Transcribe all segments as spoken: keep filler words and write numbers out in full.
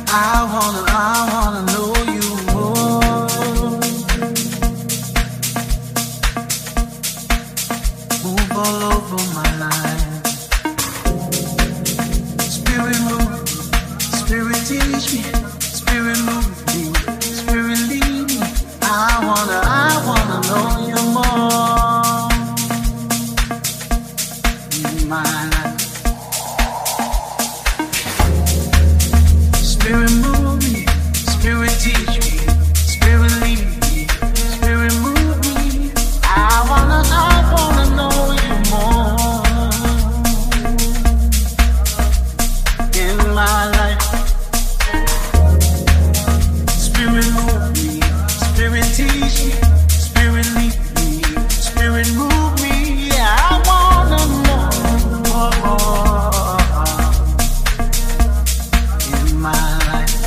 I wanna, I wanna know you more. Move all over my life. Spirit move, spirit teach me. Spirit move me, spirit lead me. I wanna, I wanna know you more. In my life. Spirit move me, spirit teach me, spirit lead me, spirit move me. I wanna, I wanna know you more in my life. Spirit move me, spirit teach me, spirit lead me, spirit move me. I wanna know more in my life.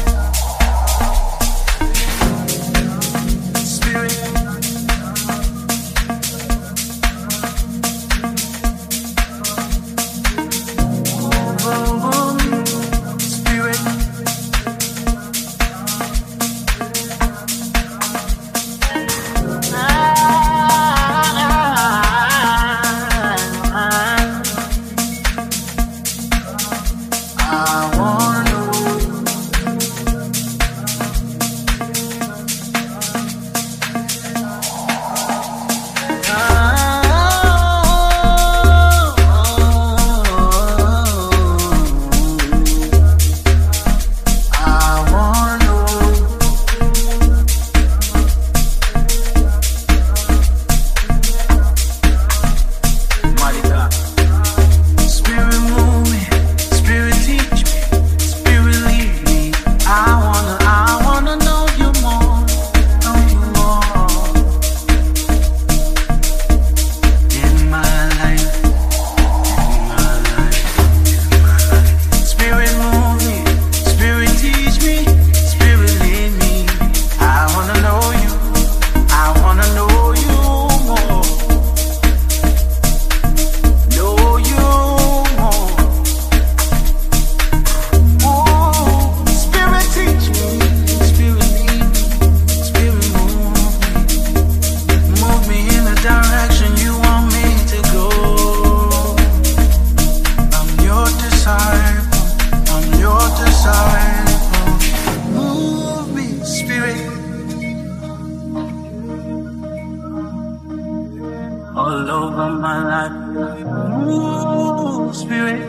All over my life, move, spirit,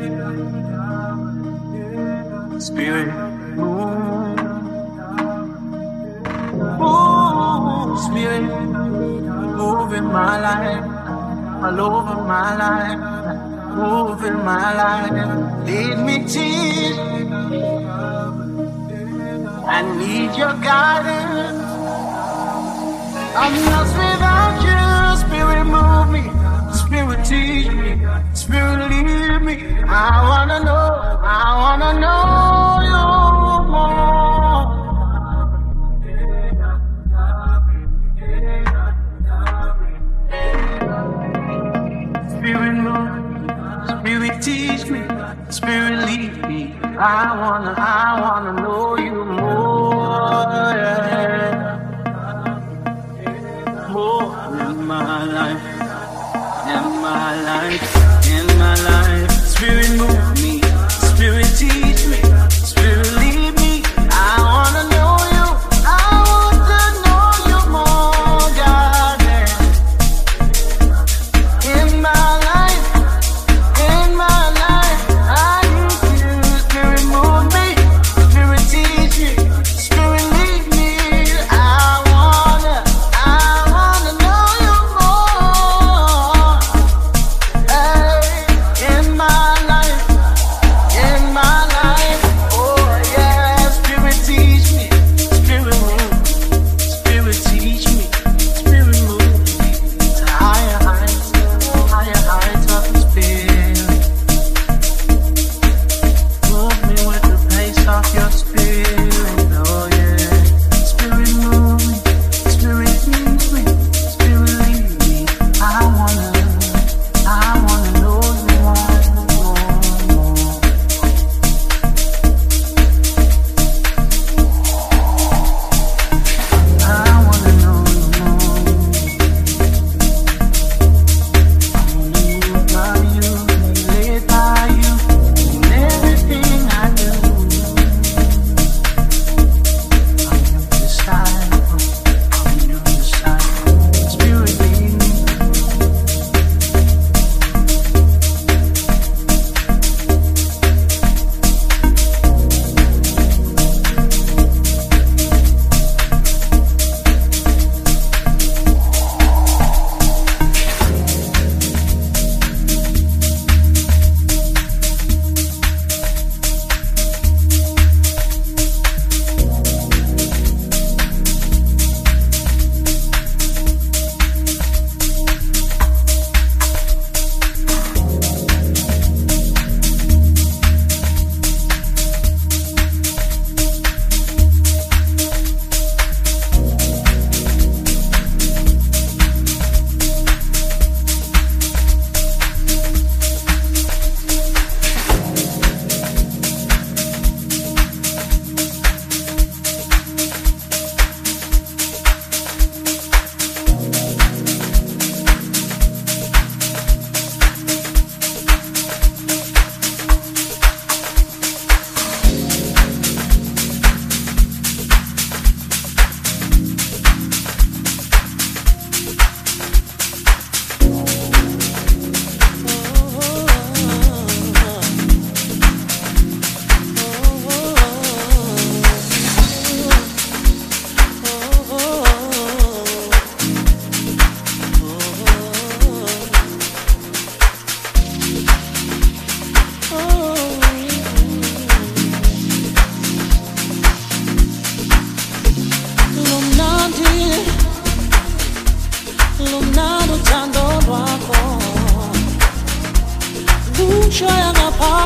spirit, move, move, spirit, move in my life, all over my life, move in my life, lead me, teach me, I need your guidance, I'm lost without you. Spirit move me, spirit teach me, spirit lead me. I wanna know, I wanna know you more. Spirit move me, spirit teach me, spirit lead me. I wanna, I wanna know you more. Yeah. More in my life, in my life, in my life. Spirit move me, spirit teach me, spirit lead me. I wanna know you, I want to know you more, God. In my life, in my life, I need you. Spirit move me, spirit teach me, spirit lead me. I wanna, I wanna know you more. Hey, in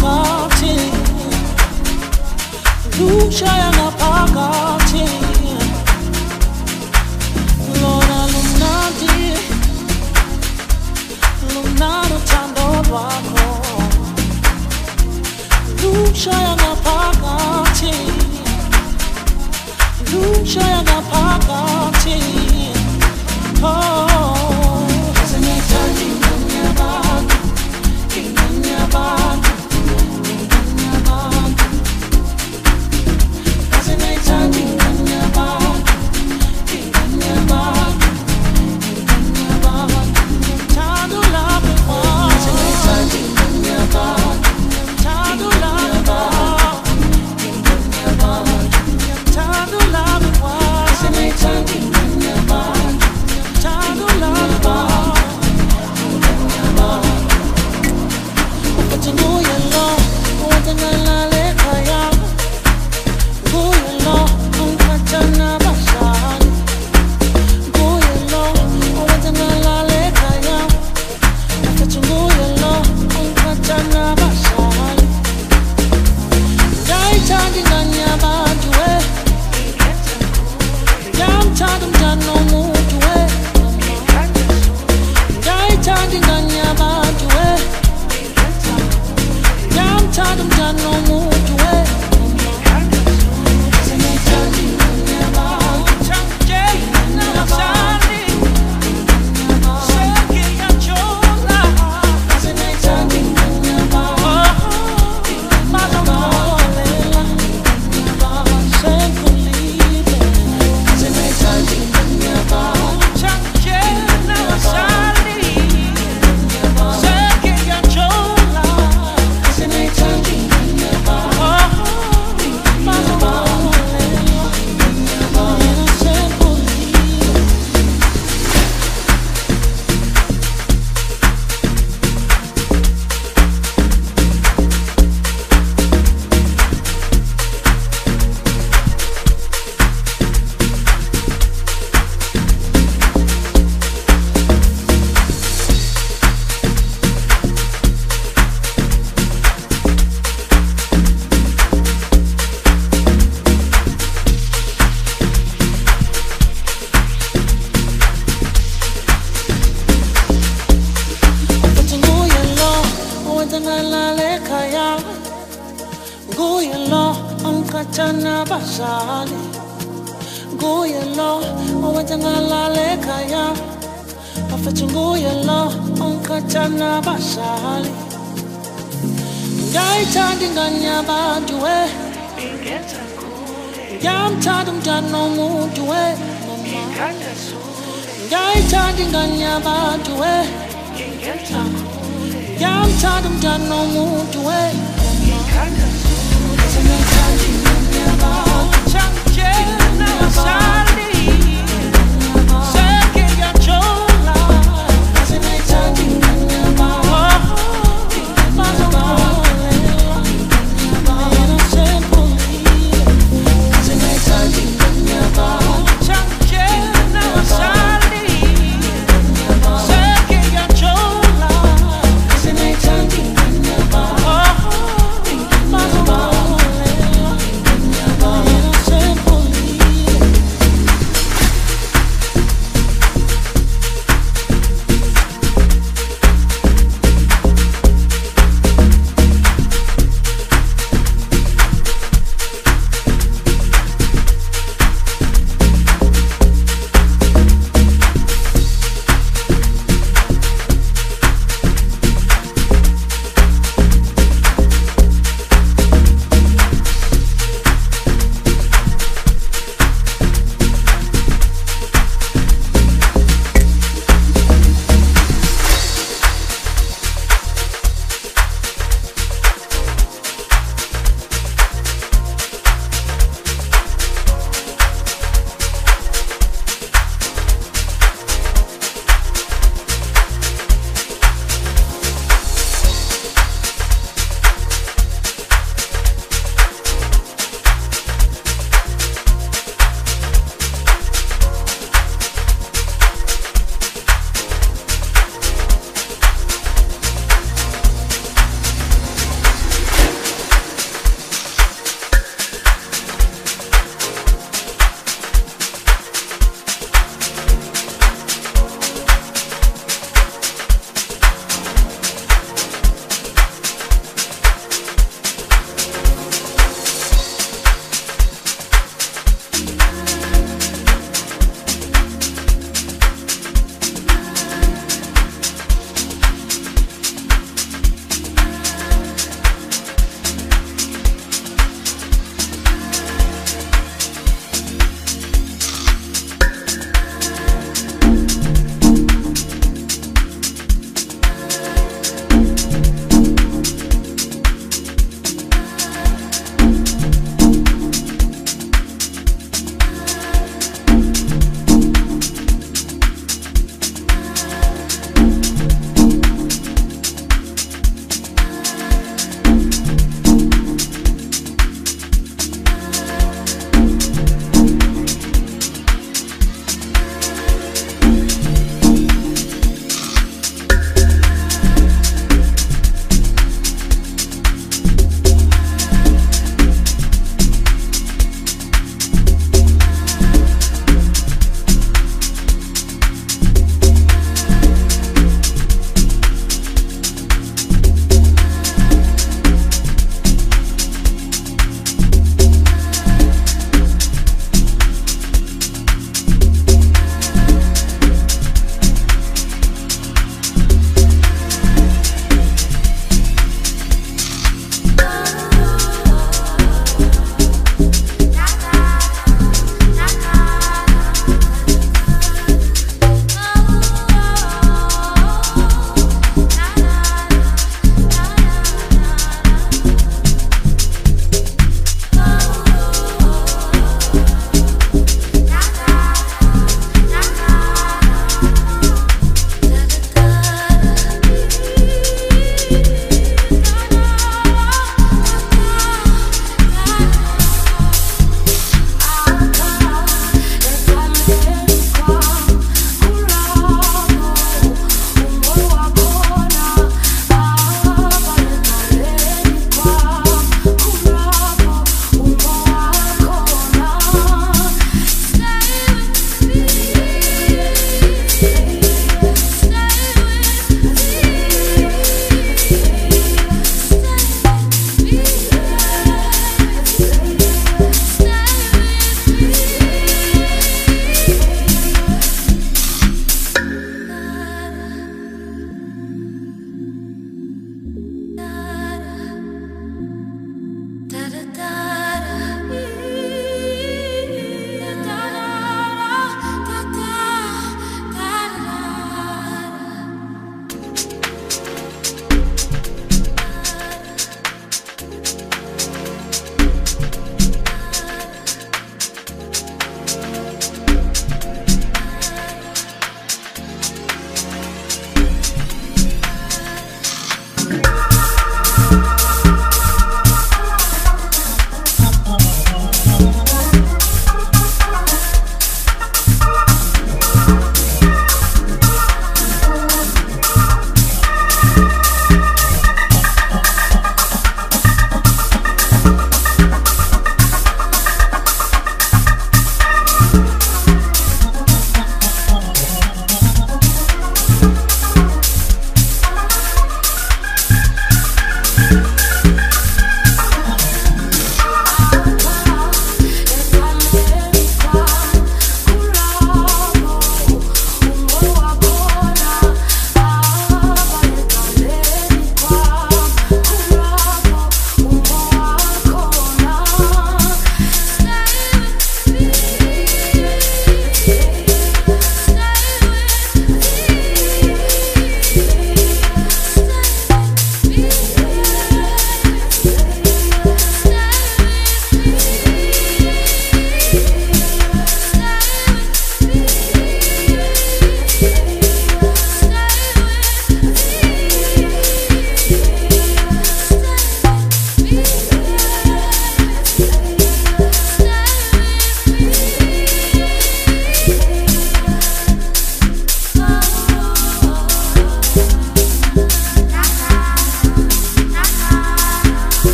ngaphakathi lushaya ngaphakathi lona lumnandi lumnandi uthando lwakho lushaya ngaphakathi lushaya ngaphakathi oh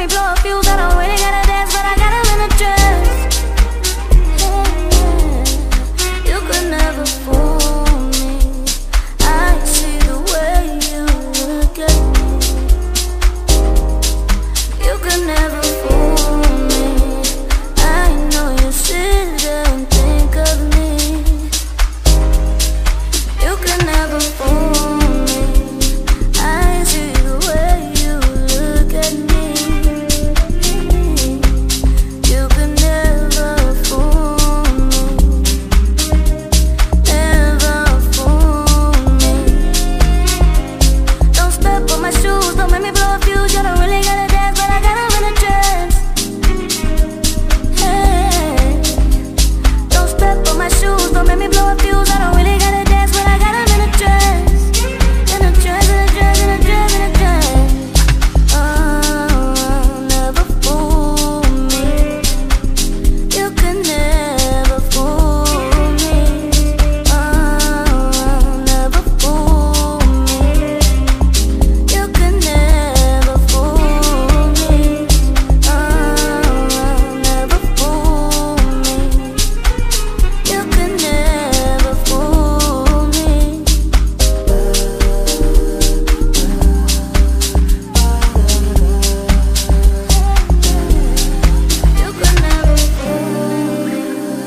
me blow a fuse. I don't really gotta dance, but I got him in a dress. Yeah, you could never fool me. I see the way you look at me. You could never fool me. I know you sit there and think of me. You could never fool me. I see the way you look at me. You could never fool me. Never fool me. Don't step on my shoes, don't make me blow a fuse. You don't really gotta dance, but I got him in a dress. Hey, don't step on my shoes, don't make me blow a fuse. I don't really gotta dance, but I got him in a dress. In a dress, in a dress, in a dress, in a dress. Oh, never fool me. You could never fool me. Oh, never fool me. You could never fool me. Oh, never fool me. You could never fool me. You could never fool me.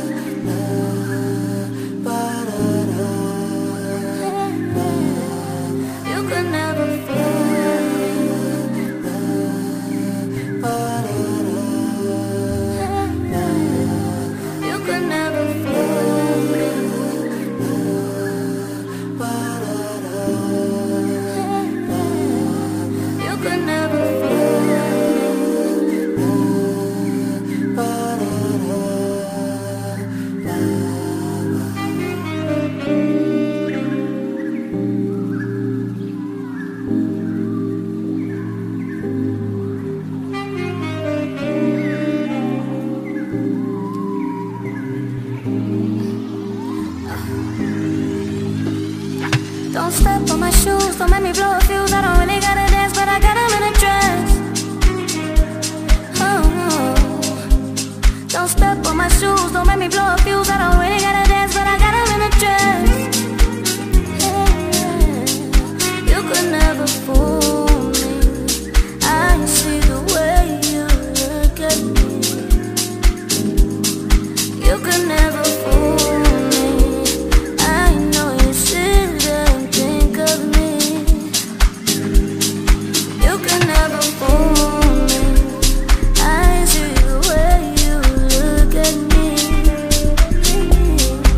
You could never fool me. You could never fool me. You could never fool me. Don't step on my shoes, don't make me blow a fuse. I don't really gotta dance, but I got him in a dress. Oh, no. Don't step on my shoes, don't make me blow a fuse. I don't really gotta dance, but I got him in a dress. Yeah, you could never fool me. I see the way you look at me. You could never fool me. I know you sit there and think of me. You could never fool me. I see the way you look at me.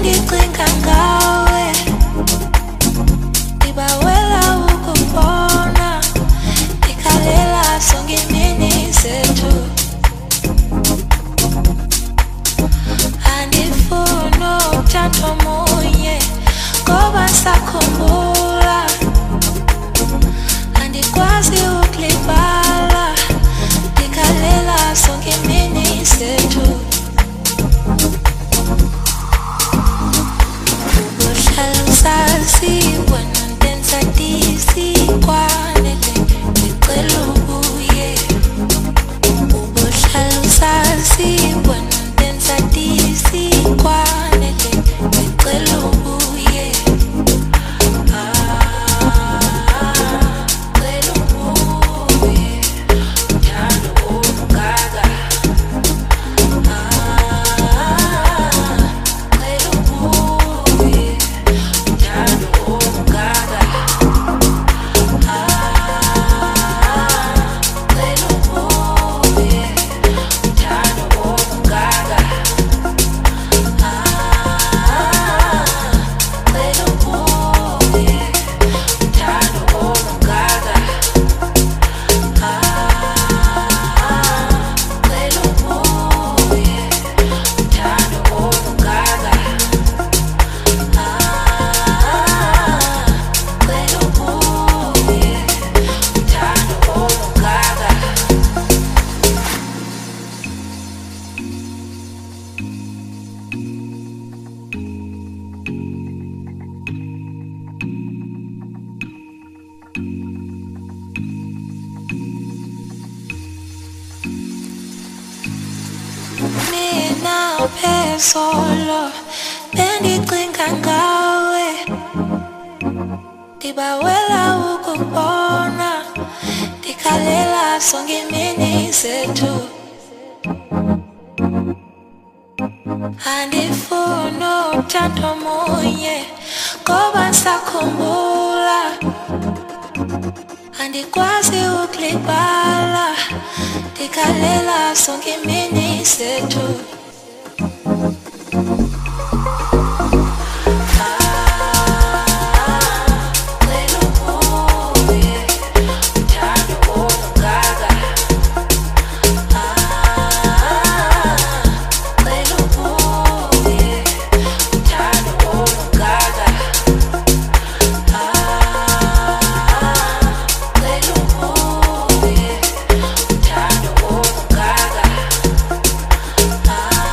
bendicinga ngawe ndibawela ukubona ndikhalela sonke imini zethu andifuna uthando munye ngoba sakhumbula andikwazi ukulibala ndikhalela sonke imini zethu ubuhlala usazi wena ndenza disi kwanele ndicela ubuye ubuhlala usazi wena ndenza disi kwanele ndicela ubuye Solo bendicinga ngawe ndibawela ukubona ndikhalela sonke imini zethu andifuna uthando munye ngoba sakhumbula andikwazi ukulibala ndikhalela sonke imini zethu Ah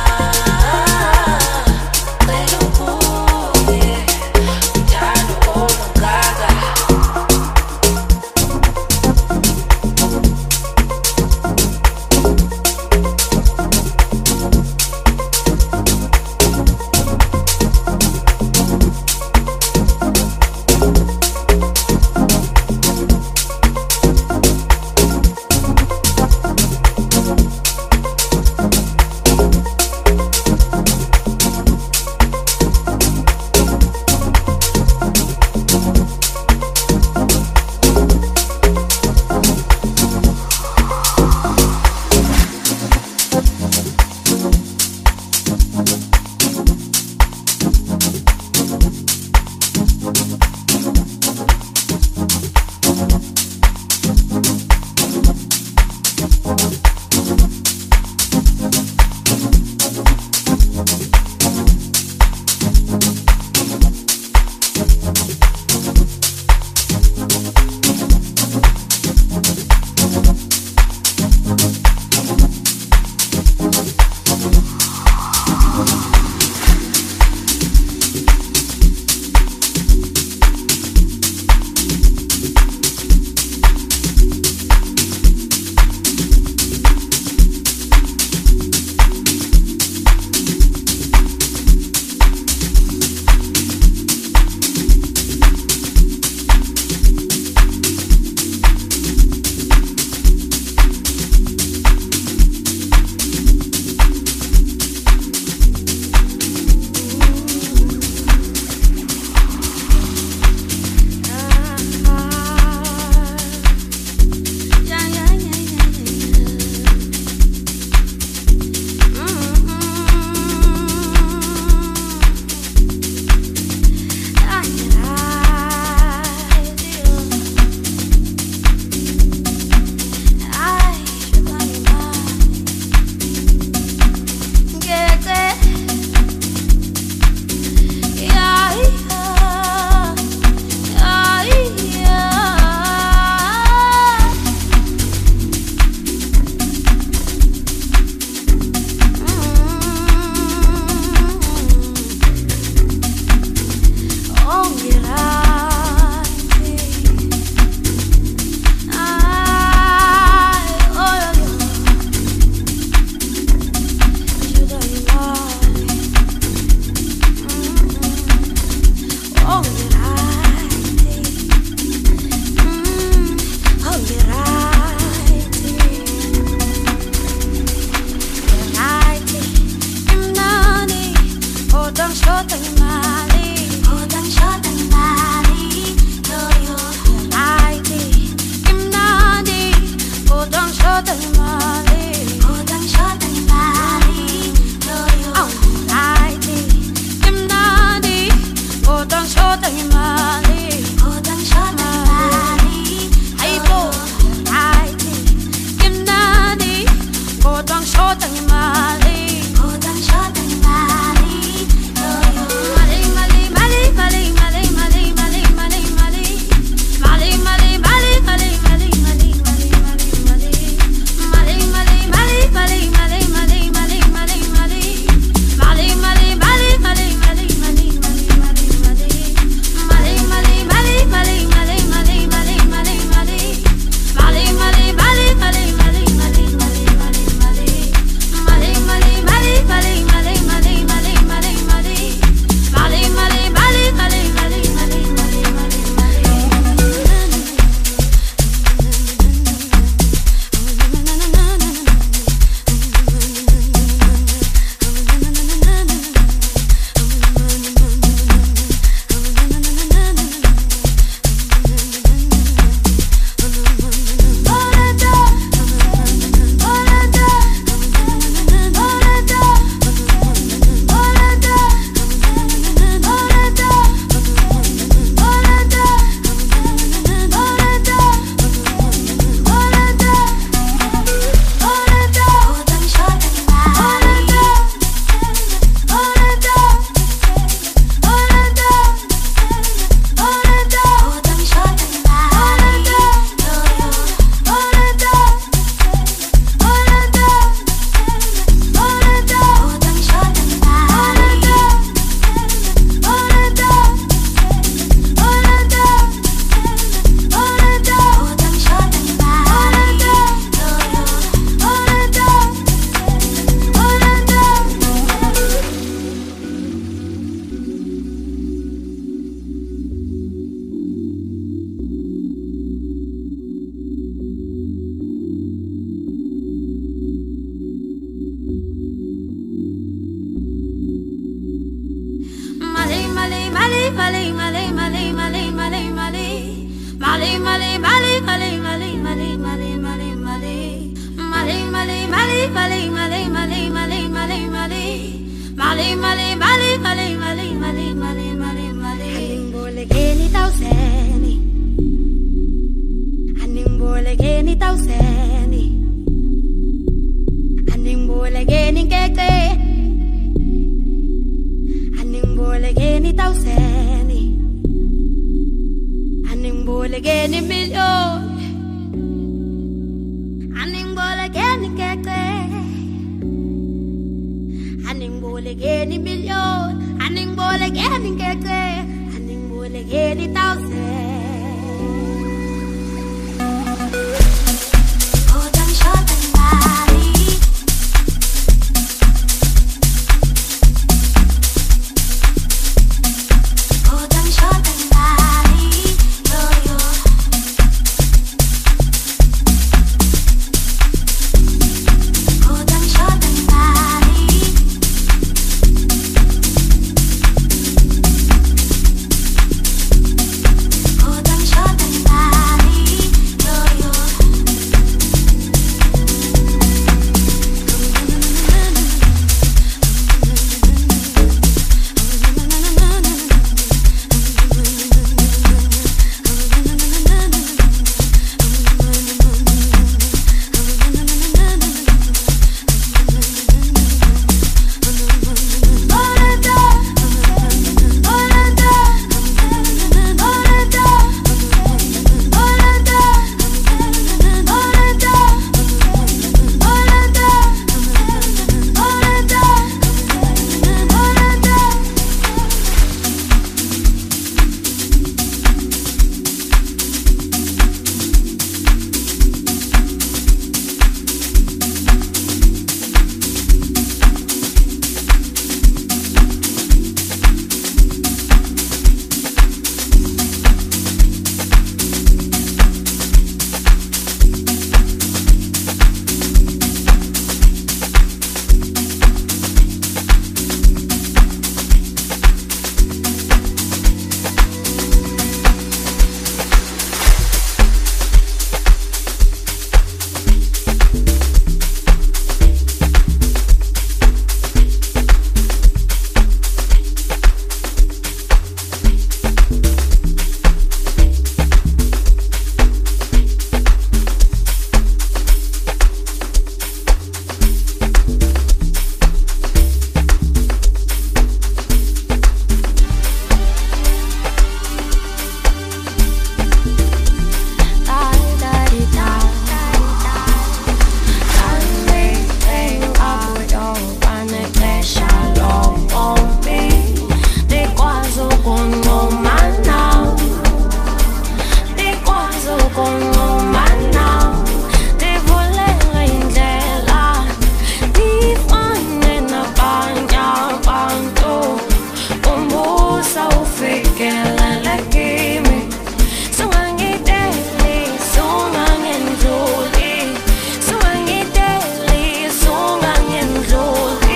ufikelele kimi sungangideli sungangendluli sungangideli sungangendluli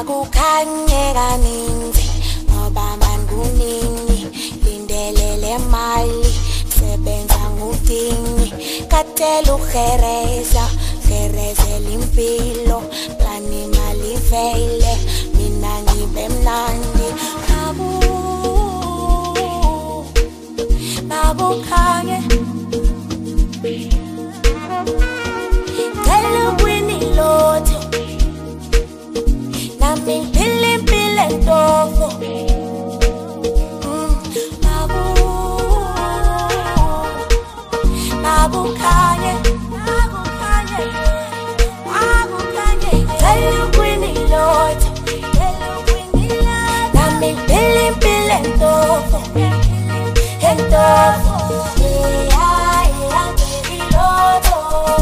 Makukhanye kaninzi ngoba manguningi lindelele mali sebenza ngudingi katela ugereza gerezela impilo plani mali vele mina ngibe mnandi babu makukhanye tell Winnie Lotto nami pili pili ndofo babu makukhanye makukhanye makukhanye tell Winnie Lotto tell Winnie Lotto nami pili pili ndofo ndofo yeah yeah Winnie Lotto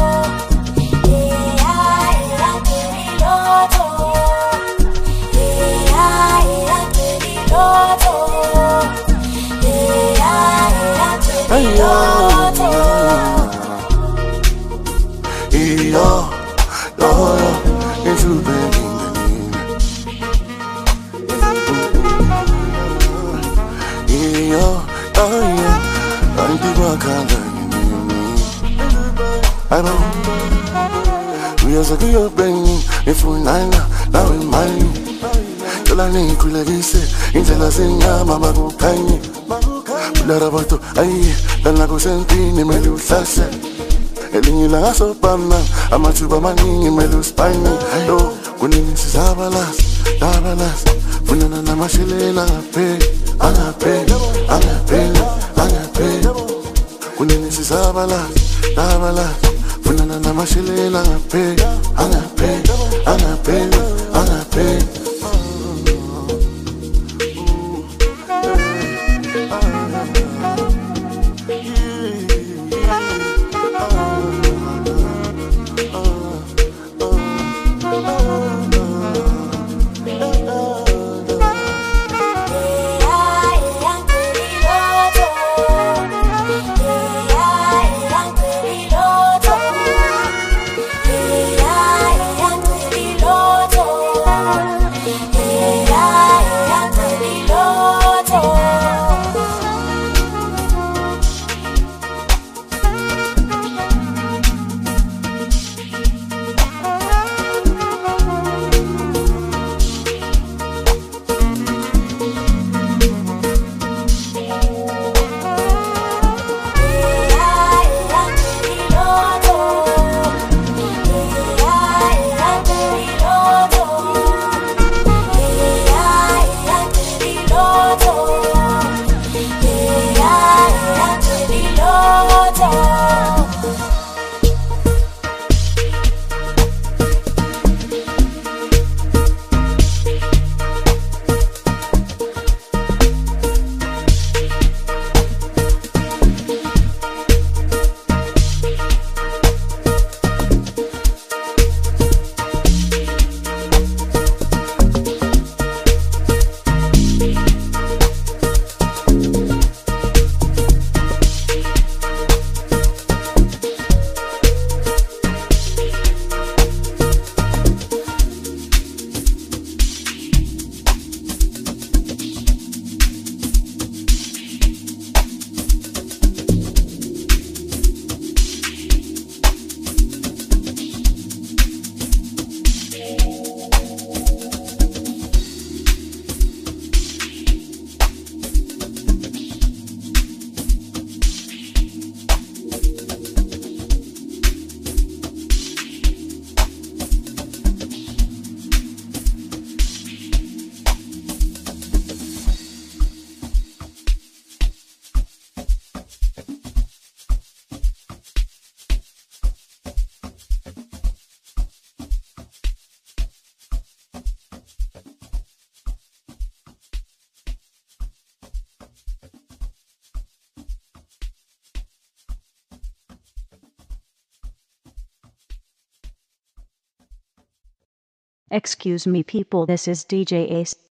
indlela zenyama makukhanye ularabato ayi lana kusentini mele uhlase elinye la ngasobana amathuba amaningi mele uspine lo kunini sizabalasa dabalasa funana namashelela ngape angape angape angape kunini sizabalasa dabalasa funana namashelela ngape angape angape angape Excuse me people, this is D J Ace.